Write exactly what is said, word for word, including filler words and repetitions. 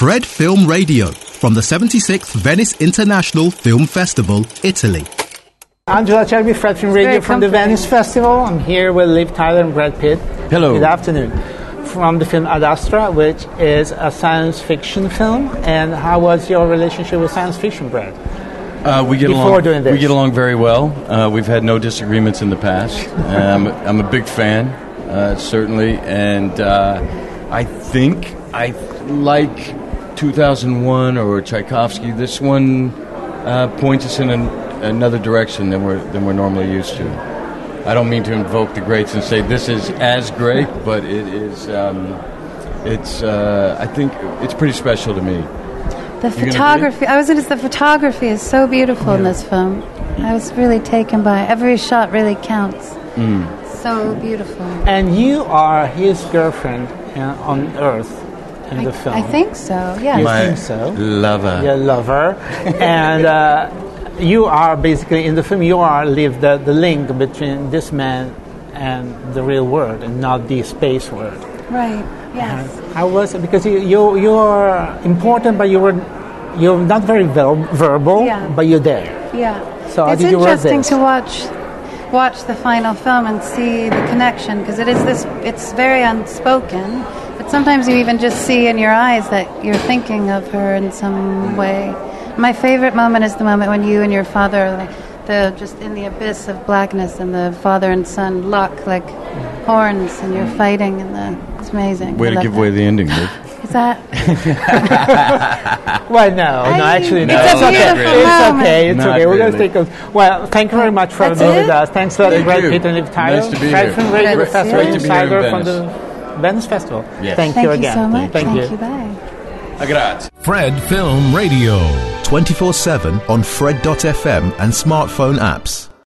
Fred Film Radio from the seventy-sixth Venice International Film Festival, Italy. Angela Cervi, Fred Film Radio from the Venice Festival. I'm here with Liv Tyler and Brad Pitt. Hello. Good afternoon. From the film Ad Astra, which is a science fiction film. And how was your relationship with science fiction, Brad? Uh, we get Before along. doing this. We get along very well. Uh, we've had no disagreements in the past. Um, I'm a big fan, uh, certainly, and uh, I think I like two thousand one or Tchaikovsky. This one uh, points us in an, another direction than we're than we're normally used to. I don't mean to invoke the greats and say this is as great, but it is. Um, it's. Uh, I think it's pretty special to me. The photography. I was going to say the photography is so beautiful yeah. in this film. I was really taken by it. Every shot really counts. Mm. So beautiful. And you are his girlfriend uh, on Earth in I, the film. I think so. Yeah. You My think so? Lover. Your lover, and. Uh, You are basically, in the film, you are live the, the link between this man and the real world and not the space world. Right, yes. And how was it? Because you, you, you are important, but you were, you're not very ver- verbal, yeah. but you're there. Yeah. So how it's did you work interesting this? to watch watch the final film and see the connection, because it is this, it's very unspoken, but sometimes you even just see in your eyes that you're thinking of her in some way. My favorite moment is the moment when you and your father are like the just in the abyss of blackness, and the father and son lock like horns, and you're fighting, and the it's amazing. Way I to give that. away the ending, Liv. Is that? Well, no, I no, actually, no. it's It's a okay. beautiful It's moment. okay. It's Not okay. We're going to really. take a. Well, thank you very much for That's being it? with us. Thanks for Thank Brad you. Pitt and Liv Tyler. Nice to be Fred here. Film Radio Great. Festival Great to be here in Insider from Venice. the Venice Festival. Yes. Thank, Thank you you again. so much. Thank, Thank you. you. Bye. Grazie. Fred Film Radio. twenty-four seven on Fred dot f m and smartphone apps.